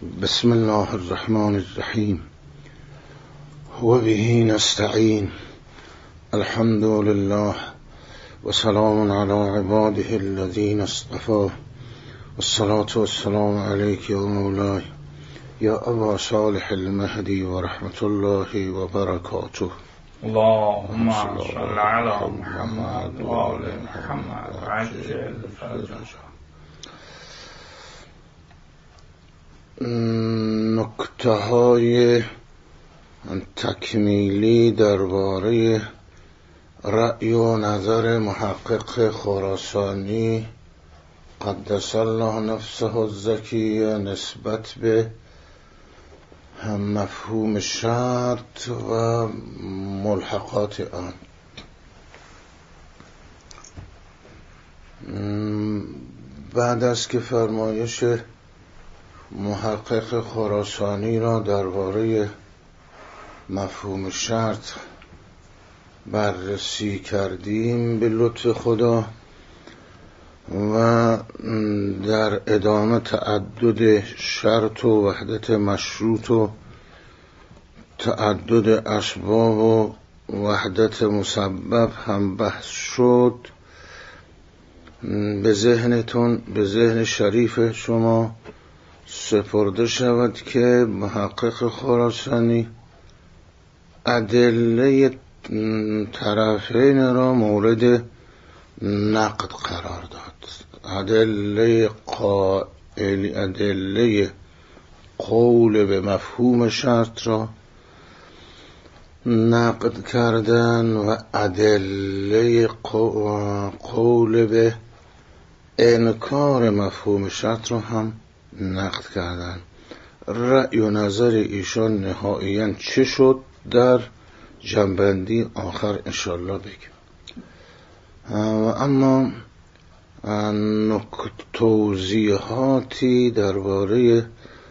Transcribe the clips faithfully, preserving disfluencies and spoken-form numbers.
بسم الله الرحمن الرحیم و به نستعین. الحمد لله و سلام علی عباده الذین اصطفى والصلاة والسلام علیک یا مولاي یا ابا صالح المهدی و رحمت الله و برکاته. اللهم صل علی محمد و آل محمد عجل فرجه. نکته های تکمیلی درباره رأی و نظر محقق خراسانی قدس الله نفسه الزکیه نسبت به مفهوم شرط و ملحقات آن. بعد از که فرمایش محقق خراسانی را درباره مفهوم شرط بررسی کردیم به لطف خدا و در ادامه تعدد شرط و وحدت مشروط و تعدد اسباب و وحدت مسبب هم بحث شد، به ذهنتون به ذهن شریف شما سپرده شود که محقق خراسانی ادله طرفین را مورد نقد قرار داد. ادله قائل ادله قول به مفهوم شرط را نقد کردن و ادله قول به انکار مفهوم شرط را هم نقد کردن. رأی و نظر ایشان نهاییاً چه شد در جنبندی آخر انشالله بگیم. اما توضیحاتی درباره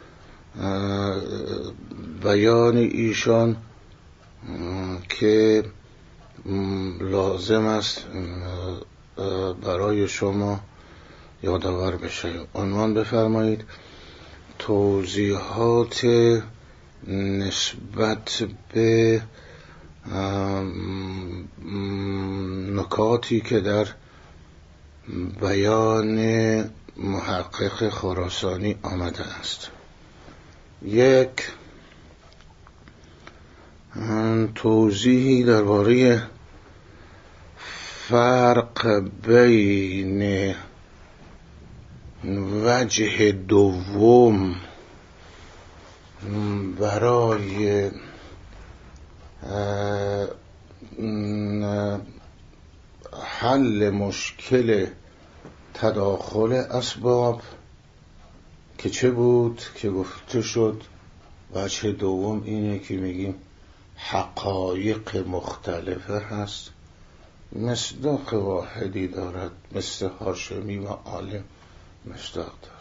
بیان ایشان که لازم است برای شما یادآور بشه. عنوان بفرمایید: توضیحات نسبت به نکاتی که در بیان محقق خراسانی آمده است. یک، توضیحی درباره فرق بین وجه دوم برای حل مشکل تداخل اسباب که چه بود که گفته شد. وجه دوم اینه که میگیم حقایق مختلفه هست، مصداق واحدی دارد، مثل هاشمی و عالم مصداق دارد.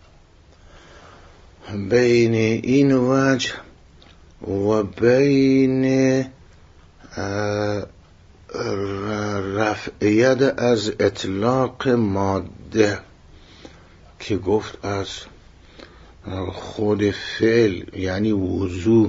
بین این وجه و بین رفعیت از اطلاق ماده که گفت از خود فعل یعنی وضوع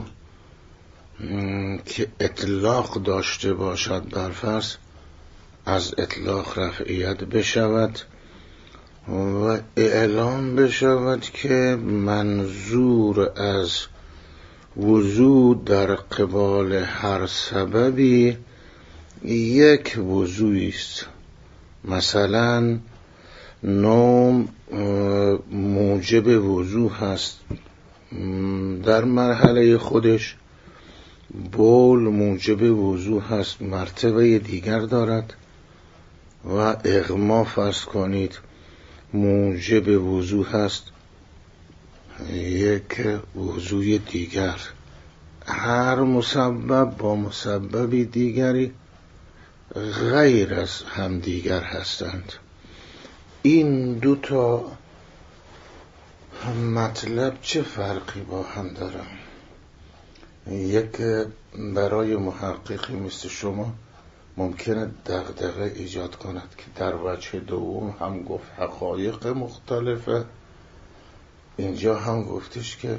که اطلاق داشته باشد بر فرض از اطلاق رفعیت بشود و اعلام بشود که منظور از وضوع در قبال هر سببی یک وضوعی است. مثلا نوم موجب وضوع هست در مرحله خودش، بول موجب وضوع هست مرتبه دیگر دارد و اغما فرض کنید موجب وضوع هست یک وضوع دیگر. هر مسبب با مسببی دیگری غیر از هم دیگر هستند. این دو تا مطلب چه فرقی با هم دارن؟ یک برای محققی مثل شما ممکنه دغدغه ایجاد کند که در وجه دوم هم گفت حقایق مختلفه اینجا هم گفتش که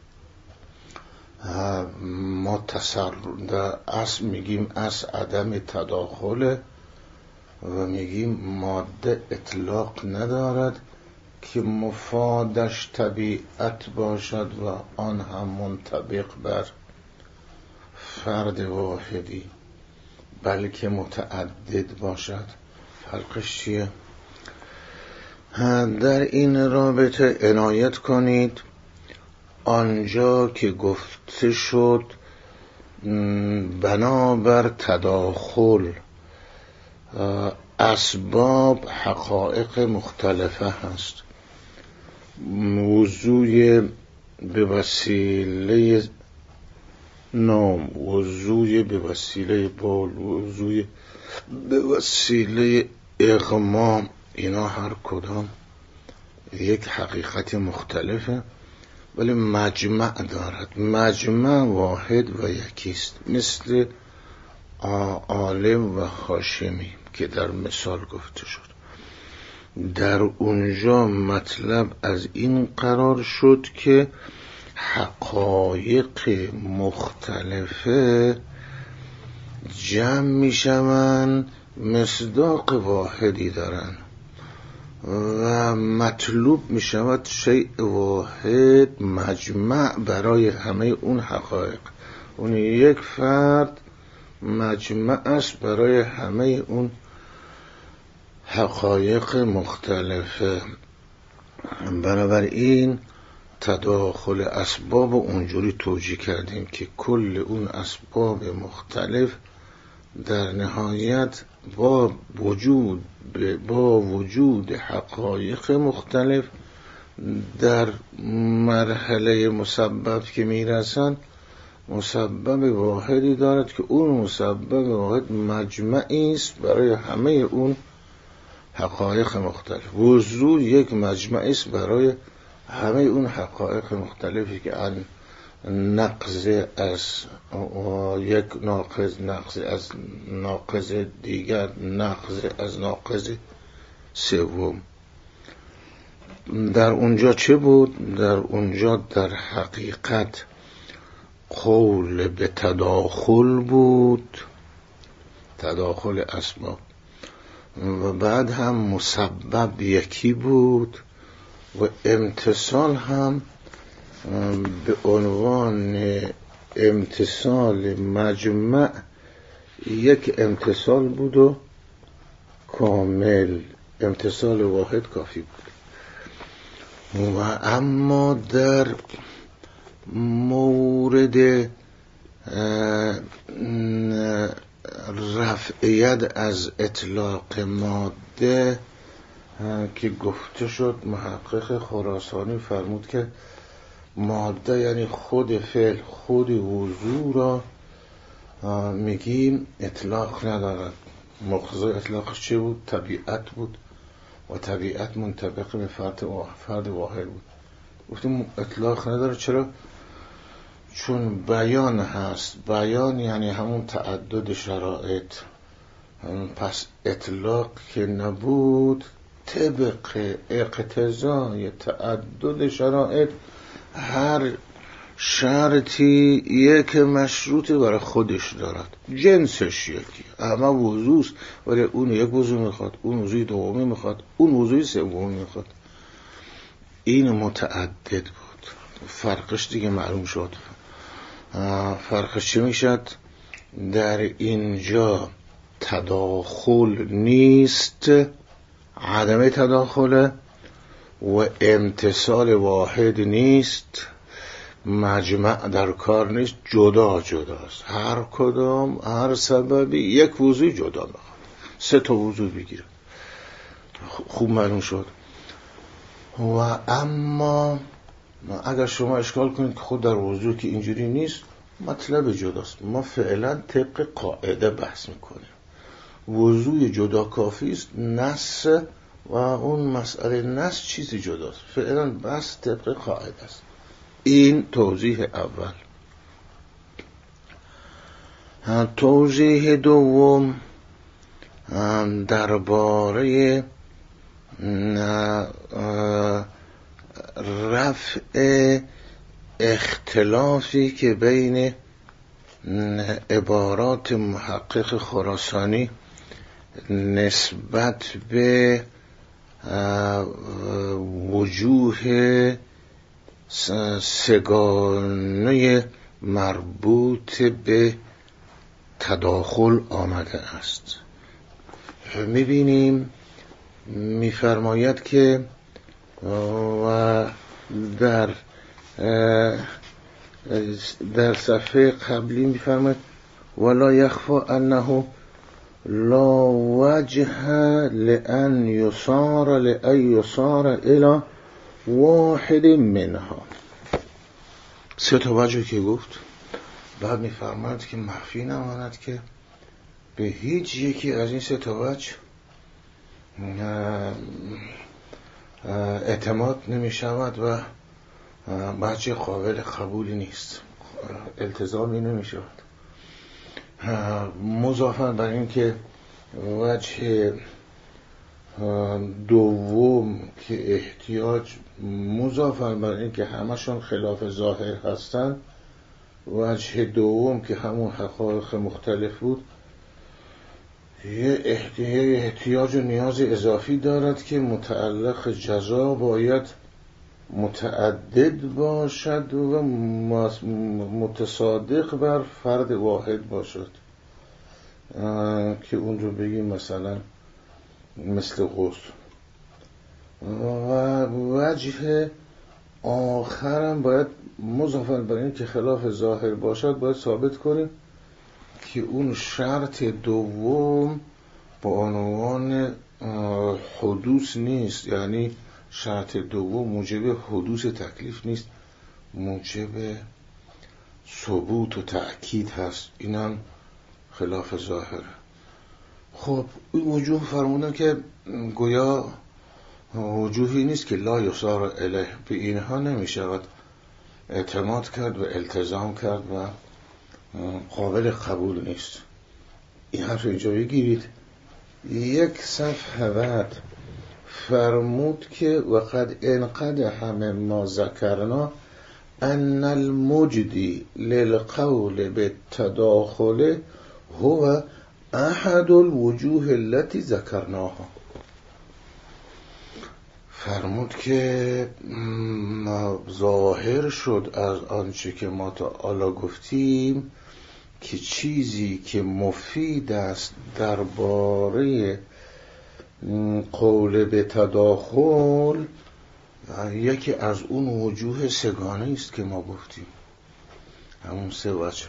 ما تصرف در اصل میگیم از عدم تداخل و میگیم ماده اطلاق ندارد که مفادش طبیعت باشد و آن هم منطبق بر فرد واحدی، بلکه متعدد باشد. فرقش چیه؟ در این رابطه عنایت کنید آنجا که گفته شد بنابر تداخل اسباب حقایق مختلفه هست. وضوع به وسیله نام، وضوع به وسیله بول، وضوع به وسیله اغما، اینا هر کدام یک حقیقت مختلفه ولی مجمع دارد. مجمع واحد و یکیست، مثل عالم و هاشمی که در مثال گفته شد. در اونجا مطلب از این قرار شد که حقایق مختلفه جمع می شوند، مصداق واحدی دارن و مطلوب می شود شیء واحد مجمع برای همه اون حقایق. اون یک فرد مجمع است برای همه اون حقایق مختلفه. بنابراین تداخل اسباب اونجوری توجیه کردیم که کل اون اسباب مختلف در نهایت با وجود با وجود حقایق مختلف در مرحله مسبب که میرسن مسبب واحدی دارد که اون مسبب واحد مجمعی است برای همه اون حقایق مختلف. وضوع یک مجمعی است برای همه اون حقایق مختلفی که ان نقض از یک ناقض، نقض از ناقض دیگر، نقض از ناقض سوم. در اونجا چه بود؟ در اونجا در حقیقت قول به تداخل بود، تداخل اسباب، و بعد هم مسبب یکی بود و امتصال هم به عنوان امتصال مجمع یک امتصال بود و کامل، امتصال واحد کافی بود. و اما در مورد رفعیت از اطلاق ماده که گفته شد، محقق خراسانی فرمود که ماده یعنی خود فعل، خود وضوع را میگیم اطلاق ندارد. مقتضای اطلاقش چه بود؟ طبیعت بود و طبیعت منطبق به فرد فرد واحد بود. گفتیم اطلاق نداره. چرا؟ چون بیان هست. بیان یعنی همون تعدد شرایط. پس اطلاق که نبود، طبق اقتضای تعدد شرایط هر شرطی یک مشروطی برای خودش دارد، جنسش یکی، همه وضوست ولی اون یک وضو میخواد، اون وضوی دومی میخواد، اون وضوی سومی میخواد. این متعدد بود. فرقش دیگه معلوم شد. فرقش چی میشد؟ در اینجا تداخل نیست، عدم تداخل، و امتصال واحد نیست، مجمع در کار نیست، جدا جداست. هر کدام هر سببی یک وضوع جدا میخواد، سه تا وضوع بگیره. خوب معلوم شد. و اما اگر شما اشکال کنید که خود در وضوع که اینجوری نیست، مطلب جداست. ما فعلا طبق قاعده بحث میکنیم. وضوع جدا کافی است، نص و اون مسئله نص چیزی جداست. فعلا بس طبق قاعده است. این توضیح اول. توضیح دوم درباره رفع اختلافی که بین عبارات محقق خراسانی نسبت به وجوه سگانه مربوط به تداخل آمده است. میبینیم میفرماید که و در در صفحه قبلی میفرماید ولا یخفا انه لا وجه لأن یصار لأن یصار الى واحد منها. سه تا وجه که گفت، بعد میفرماید که مخفی نماند که به هیچ یکی از این سه تا وجه اعتماد نمی شود و وجه قابل قبولی نیست، التزامی نمی شود. مضافاً بر این که وجه دوم که احتیاج، مضافاً بر این که همشون خلاف ظاهر هستند، وجه دوم که همون حقایق مختلف بود یه احتیاج و نیاز اضافی دارد که متعلق جزا باید متعدد باشد و متصادق بر فرد واحد باشد، که اون رو بگیم مثلا مثل غسل. و وجه آخرم باید مضافاً بر این که خلاف ظاهر باشد باید ثابت کنیم که اون شرط دوم با عنوان حدوث نیست، یعنی شرط دوم موجب حدوث تکلیف نیست، موجب ثبوت و تأکید هست، اینم خلاف ظاهره. خب این وجوه فرمودن که گویا وجوهی نیست که لا یصار الیه، به اینها نمی شود اعتماد کرد و التزام کرد و قابل قبول نیست. این حرف اینجا بگیرید. یک صفحه بعد فرمود که وقد انقد همه ما ذکرنا ان المجدی للقول بالتداخل هو احد الوجوه التي ذکرناها. فرمود که ظاهر شد از آنچه که ما تا حالا گفتیم که چیزی که مفید است درباره قول به تداخل یکی از اون وجوه سگانه است که ما گفتیم، همون سه وجه.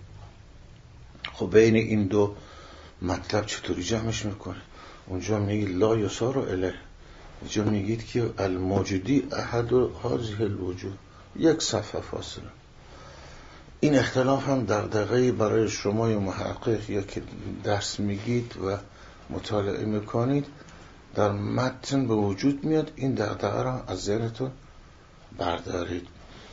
خب بین این دو مطلب چطوری جمعش میکنه؟ اونجا میگید لا یصار الیه، اینجا میگید که الموجودی احد هذه الوجوه، یک صفحه فاصله. این اختلاف هم دغدغه‌ای برای شما محقق یا که درس میگید و مطالعه میکنید در متن به وجود میاد، این دغدغه را از ذهنتون بردارید.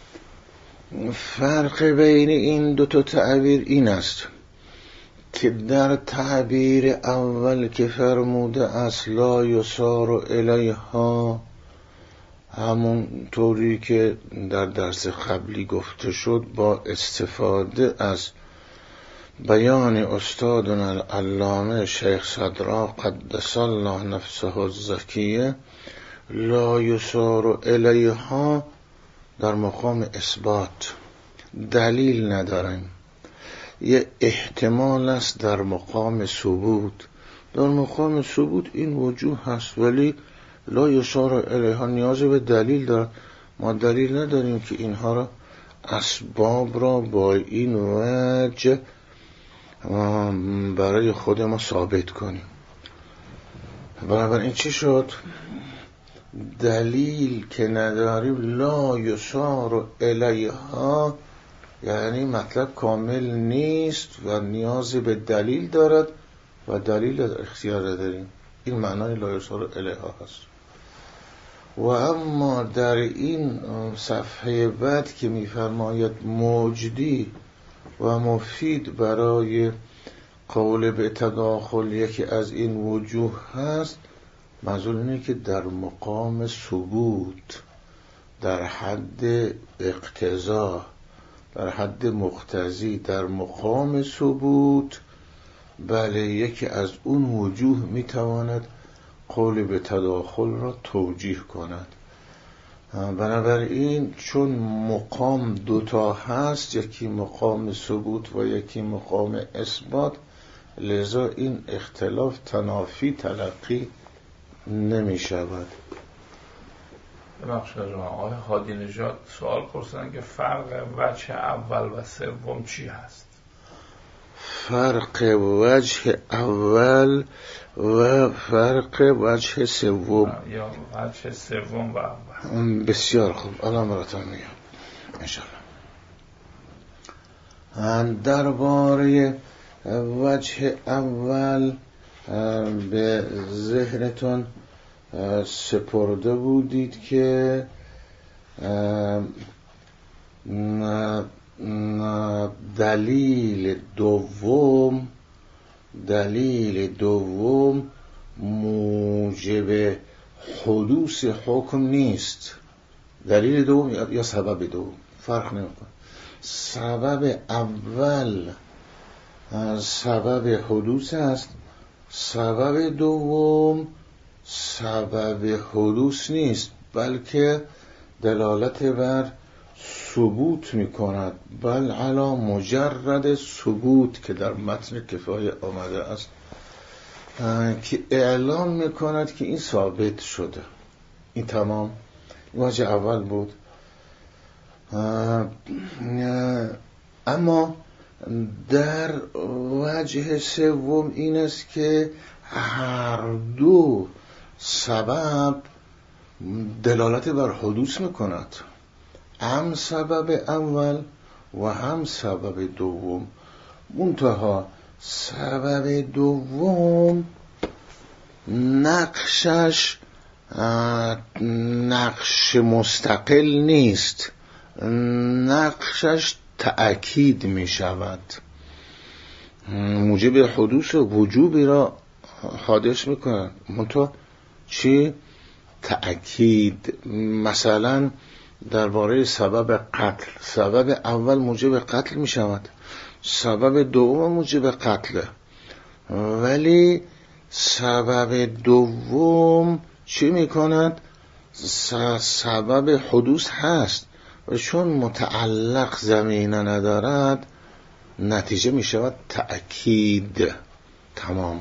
فرق بین این دو تا تعبیر این است که در تعبیر اول که فرموده است لا یصار الیها، همون طوری که در درس قبلی گفته شد با استفاده از بیان استادنا العلامه شیخ صدرا قدس الله نفسه الزکیه، لا یصار الیها در مقام اثبات، دلیل نداریم، یه احتمال است در مقام ثبوت. در مقام ثبوت این وجوه هست، ولی لا یصار الیها نیاز به دلیل دارد. ما دلیل نداریم که اینها را اسباب را با این وجه برای خود ما ثابت کنیم. بنابراین چی شد؟ دلیل که نداریم لا یصار الیها یعنی مطلب کامل نیست و نیاز به دلیل دارد و دلیل در اختیار داریم. این معنای لا یصار الیها هست. و اما در این صفحه بعد که می‌فرماید موجدی و مفید برای قول به تداخل یکی از این وجوه هست، منظور اینه که در مقام ثبوت، در حد اقتضا، در حد مقتضی، در مقام ثبوت، بله یکی از اون وجوه میتواند قول به تداخل را توجیه کند. بنابراین چون مقام دوتا هست، یکی مقام ثبوت و یکی مقام اثبات، لذا این اختلاف تنافی تلقی نمی شود. ببخشید آقای هادی نژاد سوال پرسیدن که فرق وجه اول و سوم چی هست؟ فرق وجه اول و فرق وجه سوم، یا وجه سوم و اول. بسیار خوب، الان براتون میگم انشاءالله. درباره وجه اول به ذهنتون سپرده بودید که دلیل دوم دلیل دوم موجب حدوث حکم نیست. دلیل دوم یا سبب دوم فرق نمیکنه. سبب اول سبب حدوث است، سبب دوم سبب حدوث نیست، بلکه دلالت بر ثبوت میکند. بل علا مجرد ثبوت که در متن کفایه آمده است که اعلام میکند که این ثابت شده. این تمام وجه اول بود. اما در وجه سوم این است که هر دو سبب دلالت بر حدوث میکند، هم سبب اول و هم سبب دوم. منتها سبب دوم نقشش نقش مستقل نیست، نقشش تأکید می شود، موجب حدوث وجوبی را حادث می کند. منتها چی؟ تأکید. مثلا درباره سبب قتل، سبب اول موجب قتل می شود، سبب دوم موجب قتل، ولی سبب دوم چی می کند؟ سبب حدوث هست و چون متعلق زمینه ندارد نتیجه می شود تأکید. تمام.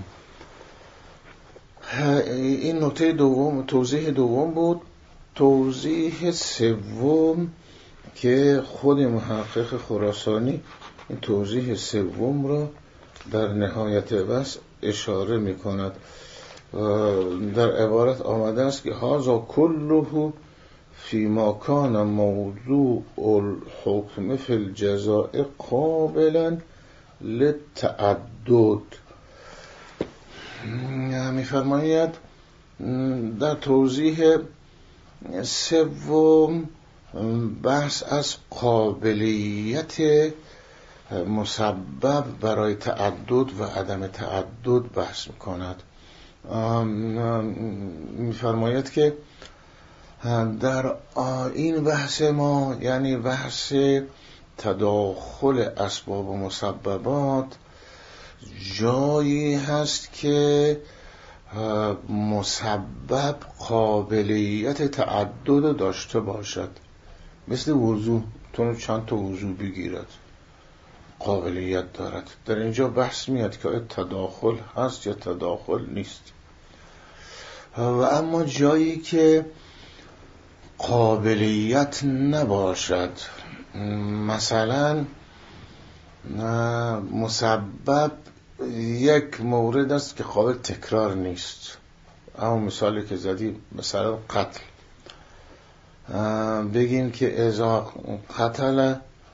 این نکته دوم، توضیح دوم بود. توضیح سوم که خود محقق خراسانی این توضیح سوم را در نهایت بس اشاره می کند. در عبارت آمده است که هذا کله فیما کان موضوع الحکم فی الجزاء قابلا للتعدد. می‌فرماید در توضیح سوم بحث از قابلیت مسبب برای تعدد و عدم تعدد بحث می‌کند. می‌فرماید که در این بحث ما، یعنی بحث تداخل اسباب و مسببات، جایی هست که مسبب قابلیت تعدد داشته باشد. مثل وضو، تو چند تا وضو بگیرد قابلیت دارد. در اینجا بحث میاد که تداخل هست یا تداخل نیست. و اما جایی که قابلیت نباشد، مثلا مسبب یک مورد است که قابل تکرار نیست، اما مثالی که زدیم مثلا قتل، بگیم که اذا قتل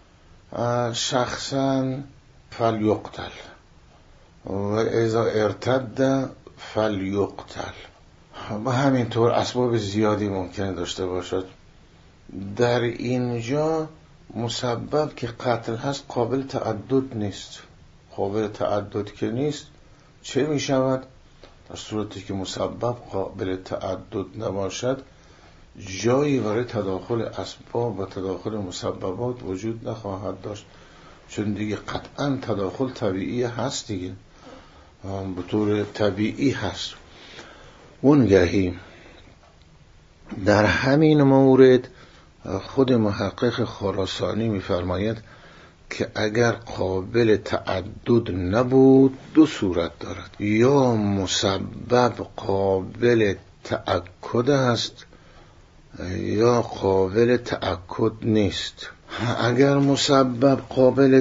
شخصا فلیقتل و اذا ارتد فلیقتل. و همینطور اسباب زیادی ممکنه داشته باشد. در اینجا مسبب که قتل هست قابل تعدد نیست. قابل تعدد که نیست چه می شود؟ در صورتی که مسبب قابل تعدد نباشد جایی برای تداخل اسباب و تداخل مسببات وجود نخواهد داشت، چون دیگه قطعا تداخل طبیعی هست دیگه، به طور طبیعی هست. اونگهی در همین مورد خود محقق خراسانی می‌فرماید که اگر قابل تعدد نبود دو صورت دارد، یا مسبب قابل تأکد است یا قابل تأکد نیست. اگر مسبب قابل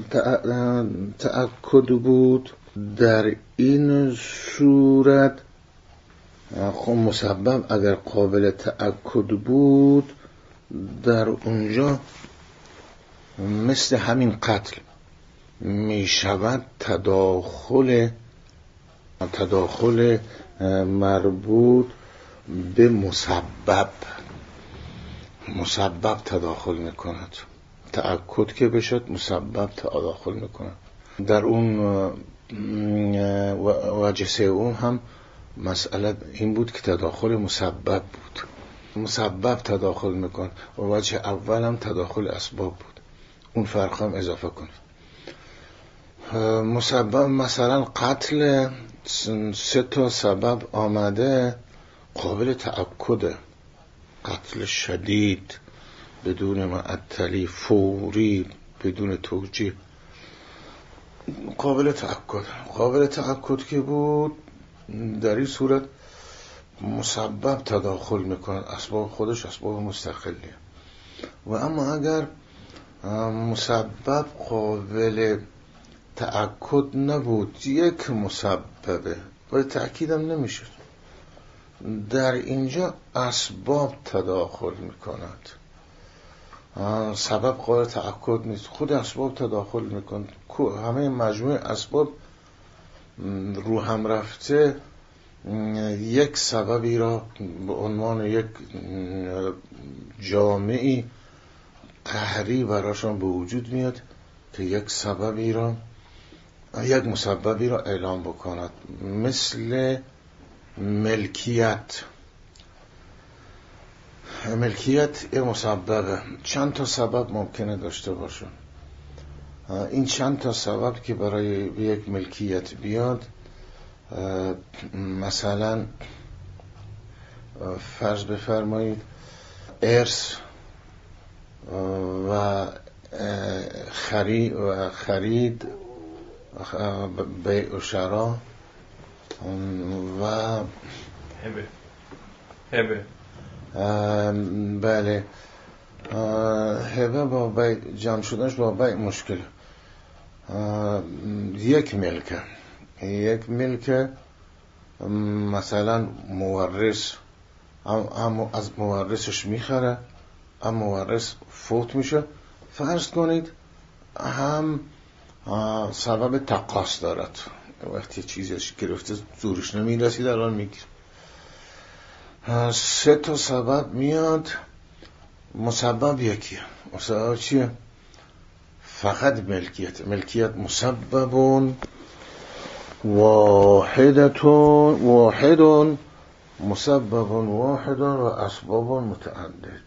تأکد بود در این صورت، خب مسبب اگر قابل تأکد بود در اونجا مثل همین قتل می شود تداخل تداخل مربوط به مسبب مسبب تداخل می کند. تأکد که بشد مسبب تداخل می کند. در اون وجه سوم هم مسئله این بود که تداخل مسبب بود، مسبب تداخل میکن، و وجه اول هم تداخل اسباب بود. اون فرق هم اضافه کنید. مسبب مثلا قتل سه تا سبب آمده قابل تأکده، قتل شدید بدون معطلی، فوری، بدون توجیه، قابل تأکد. قابل تأکد که بود در این صورت مسبب تداخل میکنه، اسباب خودش اسباب مستقلیه. و اما اگر مسبب قابل تأکد نبود، یک مسببه و تأکیدم نمیشه، در اینجا اسباب تداخل میکند. سبب قابل تأکد نیست، خود اسباب تداخل میکند. همه مجموعه اسباب رو هم رفته یک سببی را به عنوان یک جامعی قهری براشون به وجود میاد که یک سببی را یک مسببی را اعلام بکند، مثل ملکیت. ملکیت یه مسببه، چند تا سبب ممکنه داشته باشه. این چند تا سبب که برای یک ملکیت بیاد، مثلا فرض بفرمایید ارث و خرید و خرید بیع و شرا و هبه هبه بله، هبه با بیع جمع شدنش با بیع مشکل. یک ملکه یک ملکه مثلا مورث هم از مورثش میخره، هم مورث فوت میشه، فرض کنید هم سبب تقاص دارد، وقتی چیزش گرفته زورش نمیرسید الان میگیر. سه تا سبب میاد، مسبب یکیه. مسبب چیه؟ فقط ملکیت. ملکیت مسببون واحدتون واحدون مسببون واحدون و اسبابون متعدد.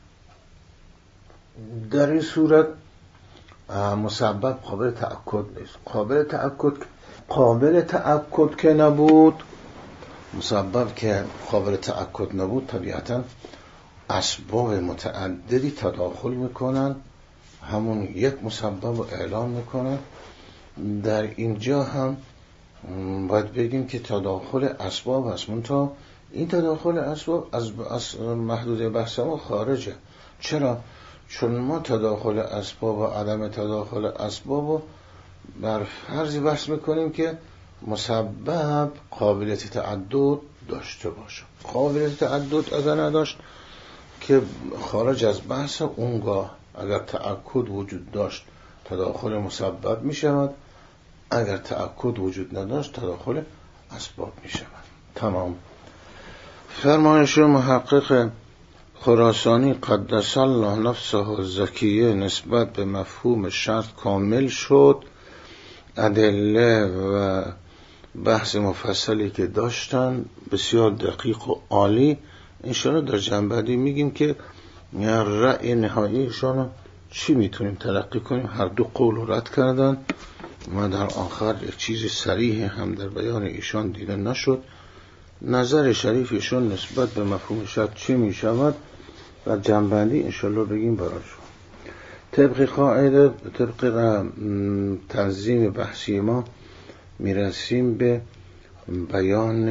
در این صورت مسبب قابل تأکد نیست. قابل تأکد قابل تأکد که نبود، مسبب که قابل تأکد نبود، طبیعتا اسباب متعددی تداخل میکنن، همون یک مسبب رو اعلام میکنن. در اینجا هم باید بگیم که تداخل اسباب هست، منتها این تداخل اسباب از, از محدوده بحث ما خارجه. چرا؟ چون ما تداخل اسباب و عدم تداخل اسباب رو بر فرضی بحث میکنیم که مسبب قابلیت تعدد داشته باشه. قابلیت تعدد اگر نداشت که خارج از بحث، اونگاه اگر تأکد وجود داشت تداخل مسبب می شود، اگر تأکد وجود نداشت تداخل اسباب می شود. تمام. فرمایش محقق خراسانی قدس الله نفسه زکیه نسبت به مفهوم شرط کامل شد. ادله و بحث مفصلی که داشتن بسیار دقیق و عالی انشاءالله در جنبندی میگیم که رأی نهاییشان رو چی میتونیم تلقی کنیم. هر دو قول رو رد کردن و در آخر یک چیز صریح هم در بیان ایشان دیده نشد. نظر شریف ایشان نسبت به مفهوم شرط چی میشود و جنبندی انشاءالله بگیم براشون. طبق قاعده، طبق تنظیم بحثی ما میرسیم به بیان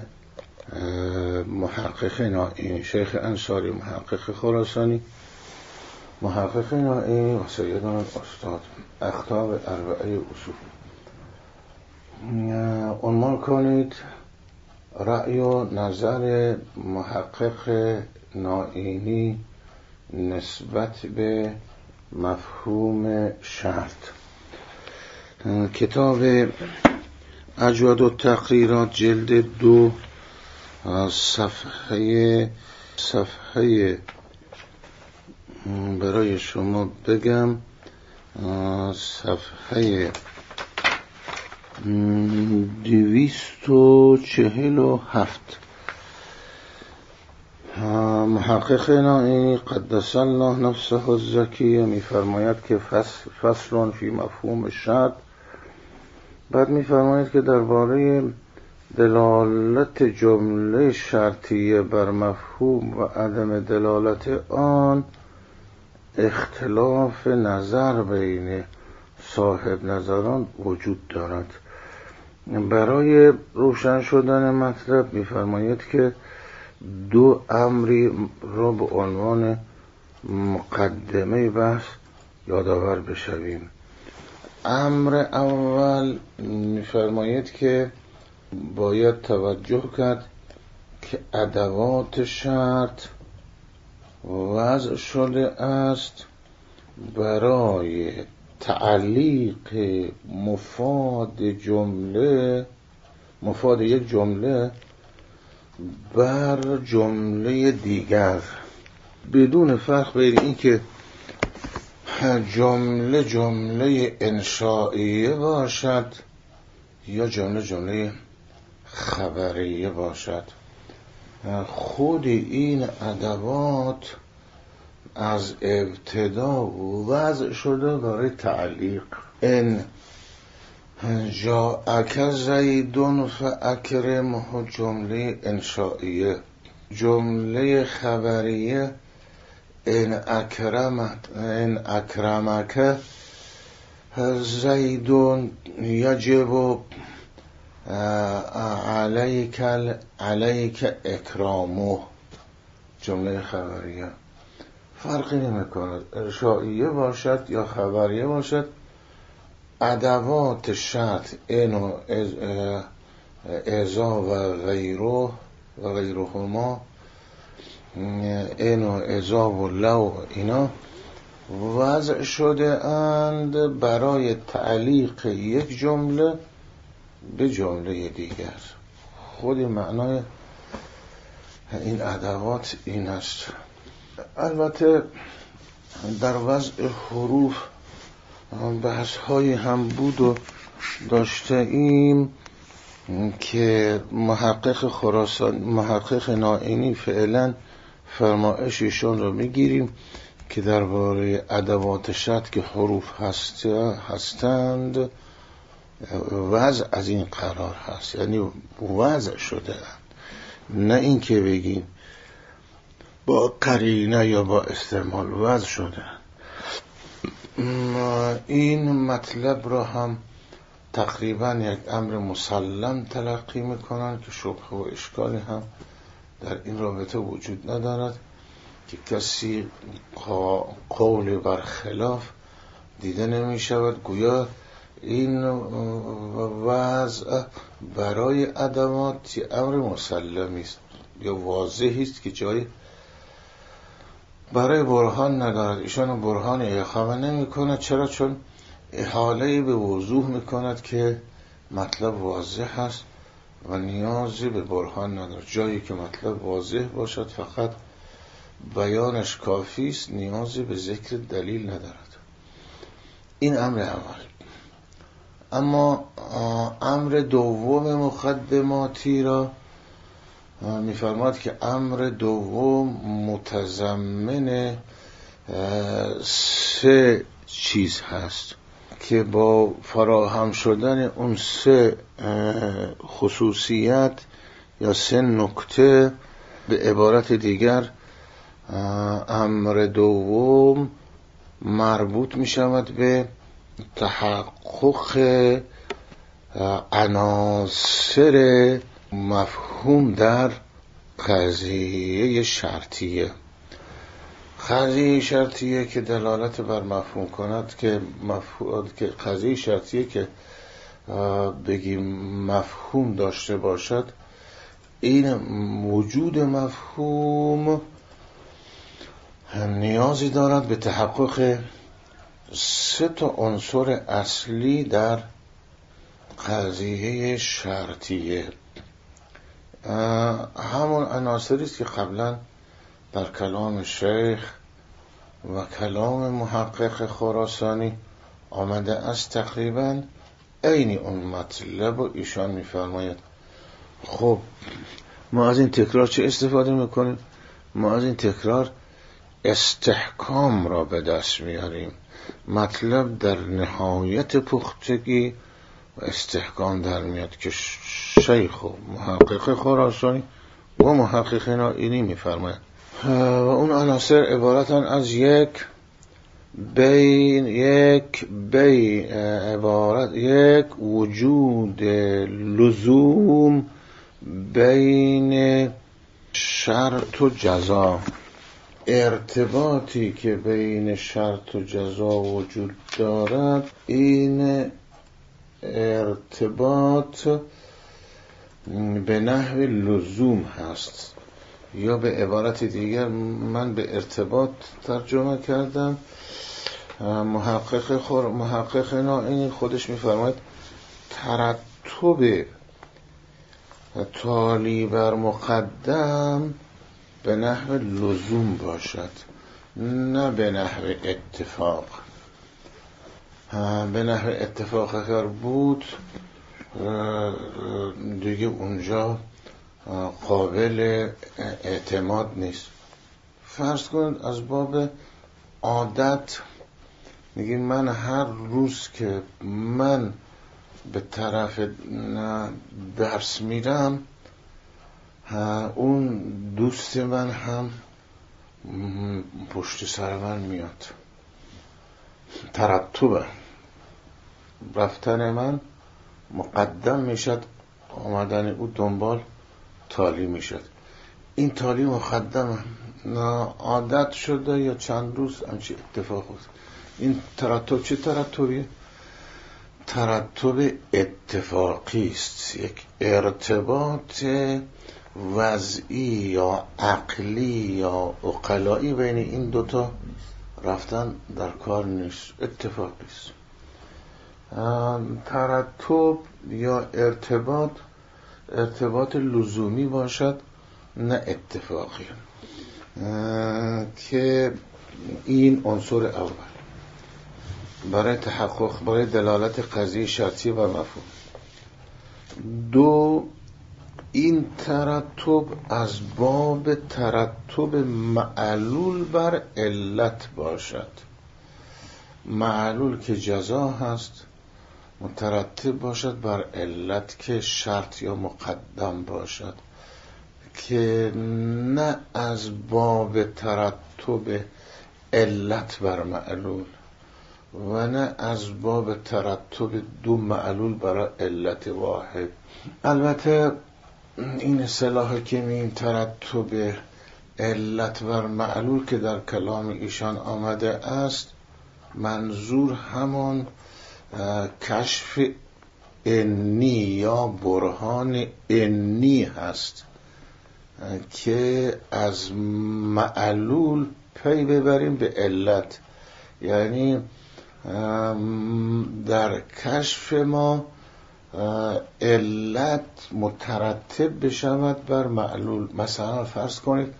محقق نائینی، شیخ انصاری محقق خراسانی، محقق نائینی و سیدان استاد، اخطاب اربعه اصول. عنوان کنید رأی و نظر محقق نائینی نسبت به مفهوم شرط. کتاب اجود و تقریرات جلد دو صفحه صفحه برای شما بگم صفحه دویست و چهل و هفت. محقق نائینی قدس الله نفسه الزکیه میفرماید که فصل فصل فی مفهوم شرط. بعد میفرماید که درباره دلالت جمله شرطیه بر مفهوم و عدم دلالت آن اختلاف نظر بین صاحب نظران وجود دارد. برای روشن شدن مطلب میفرماید که دو امری را به عنوان مقدمه بحث یادآور بشویم. امر اول میفرماید که باید توجه کرد که ادوات شرط وضع شده است برای تعلیق مفاد جمله مفاد یک جمله بر جمله دیگر، بدون فرق بین این که جمله جمله انشائیه باشد یا جمله جمله خبریه باشد. خود این ادوات از ابتدا وضع شده برای تعلیق. ان جاءک زیدون فاکرمه جمله انشائیه، جمله خبریه ان اکرمت ان اکرمک زیدون یجب علیک علیک اکرامه، جمله خبریه. فرقی نمی کند انشائیه باشد یا خبریه باشد، ادوات شرط این و اذا و غیره و غیرهما، این و اذا و لو، اینا وضع شده اند برای تعلیق یک جمله به جمله دیگر. خود معنای این ادوات این است. البته در وضع حروف بحث هایی هم بود و داشته ایم که محقق خراسان محقق نائینی فعلا فرمایششون رو میگیریم که درباره ادوات شرط که حروف هست هستند وضع از این قرار هست، یعنی وضع شده، نه این که بگیم با قرینه یا با استعمال وضع شده. این مطلب را هم تقریبا یک امر مسلم تلقی میکنن که شبهه و اشکالی هم در این رابطه وجود ندارد که کسی قول برخلاف دیده نمی شود. گویا این وضع برای ادوات امر مسلمی است یا واضحی است که جای برای برهان ندارد. ایشان برهان اقامه نمی کند. چرا؟ چون احاله به وضوح می کند که مطلب واضح است و نیازی به برهان ندارد. جایی که مطلب واضح باشد فقط بیانش کافی است، نیازی به ذکر دلیل ندارد. این امر اول. اما امر دوم مقدماتی را می‌فرماید که امر دوم متضمن سه چیز هست که با فراهم شدن اون سه خصوصیت یا سه نکته، به عبارت دیگر امر دوم مربوط می شود به تحقق عناصر مفهوم در قضیه شرطیه. قضیه شرطیه که دلالت بر مفهوم کند که مفهوم که قضیه شرطیه که بگیم مفهوم داشته باشد، این وجود مفهوم نیازی دارد به تحقق سه تا عنصر اصلی در قضیه شرطیه. همون عناصری است که قبلا در کلام شیخ و کلام محقق خراسانی آمده است، تقریبا عین اون مطلب و ایشان می‌فرماید. خب ما از این تکرار چه استفاده میکنیم؟ ما از این تکرار استحکام را به دست میاریم. مطلب در نهایت پختگی و استحکام در میاد که شیخ و محقق خراسانی و محقق نائینی میفرماید. و اون عناصر عبارتن از یک بین یک بین عبارت یک وجود لزوم بین شرط و جزا، ارتباطی که بین شرط و جزا وجود دارد، این ارتباط به نحو لزوم هست، یا به عبارت دیگر من به ارتباط ترجمه کردم. محقق خور محقق نائینی خودش میفرماید ترتب تالی بر مقدم به نحو لزوم باشد، نه به نحو اتفاق. به نحو اتفاق اگر بود دیگه اونجا قابل اعتماد نیست. فرض کنید از باب عادت میگیم من هر روز که من به طرف درس میرم، اون دوست من هم پشت سر من میاد. ترتبه رفتن من مقدم میشد، آمدن او دنبال تالی میشد. این تالی مقدمه، عادت شده یا چند روز همچی اتفاق بود. این ترتب چه ترتبیه؟ ترتب اتفاقی است، یک ارتباط وضعی یا عقلی یا عقلایی بین این دوتا رفتن در کار نیست، اتفاقی است. ترتب یا ارتباط ارتباط لزومی باشد، نه اتفاقی، که این عنصر اول برای تحقق، برای دلالت قضیه شرطی و مفهوم. دو، این ترتب از باب ترتب معلول بر علت باشد. معلول که جزا هست مترتب باشد بر علت که شرط یا مقدم باشد، که نه از باب ترتب علت بر معلول و نه از باب ترتب دو معلول برای علت واحد. البته این اصطلاح که میگیم ترتب علت بر معلول که در کلام ایشان آمده است، منظور همون کشف انی یا برهان انی هست که از معلول پی ببریم به علت. یعنی در کشف ما علت مترتب بشود بر معلول. مثلا فرض کنید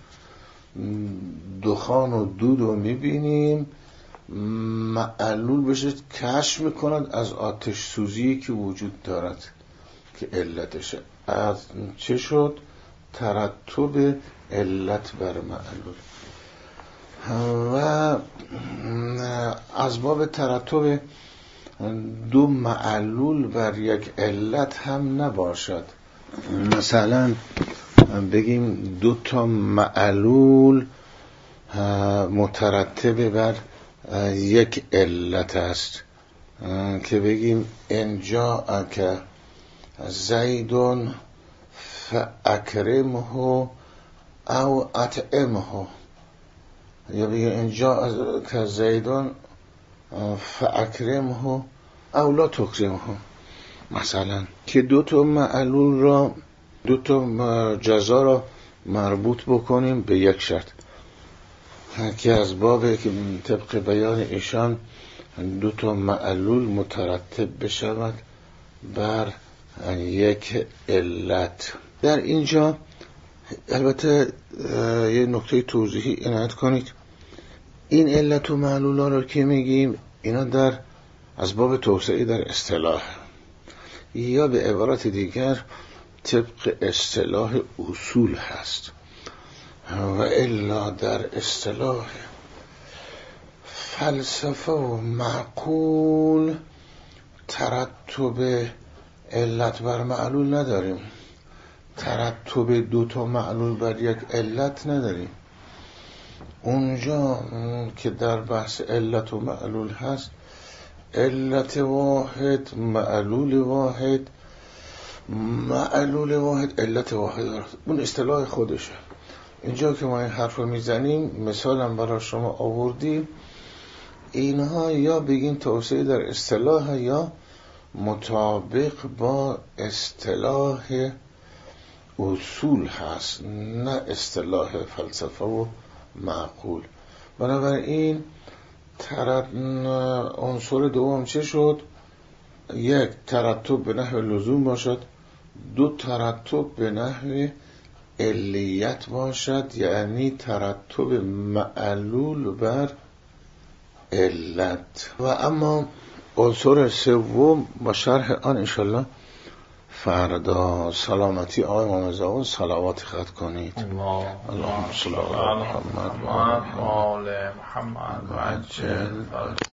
دخان و دود رو میبینیم، معلول بشه کشف میکند از آتش سوزی که وجود دارد که علتشه. از چه شد؟ ترتب علت بر معلول و اسباب ترتب دو معلول بر یک علت هم نباشد. مثلا بگیم دو تا معلول مترتب بر یک علت است که بگیم اینجا که زیدون فاکرمه او اطعمه، یا بگیم اینجا که زیدون فاکرمه او لا تکرمه، مثلا که دو تا معلول را دو تا جزا را مربوط بکنیم به یک شرط که از باب که طبق بیان ایشان دو تا معلول مترتب بشود بر یک علت. در اینجا البته یه نکته توضیحی عنایت کنید، این علت و معلول ها رو که میگیم اینا در از باب توسعه در اصطلاح، یا به عبارت دیگر طبق اصطلاح اصول هست، و الا در اصطلاح فلسفه و معقول ترتب علت بر معلول نداریم، ترتب دو تا معلول بر یک علت نداریم. اونجا که در بحث علت و معلول هست، علت واحد معلول واحد، معلول واحد علت واحد دارد، اون اصطلاح خودشه. اینجا که ما این حرف رو میزنیم، مثالم برای شما آوردیم، اینها یا بگیم توسعه در اصطلاح یا مطابق با اصطلاح اصول هست، نه اصطلاح فلسفه و معقول. بنابراین عنصر دوم چه شد؟ یک، ترتب به نحو لزوم باشد، دو، ترتب به نحو علیت باشد، یعنی ترتب معلول بر علت. و اما عنصر سوم با شرح آن انشالله فردا. سلامتی آقای امام زمان، صلوات خط کنید. اللهم صل علی محمد و آل محمد و عجل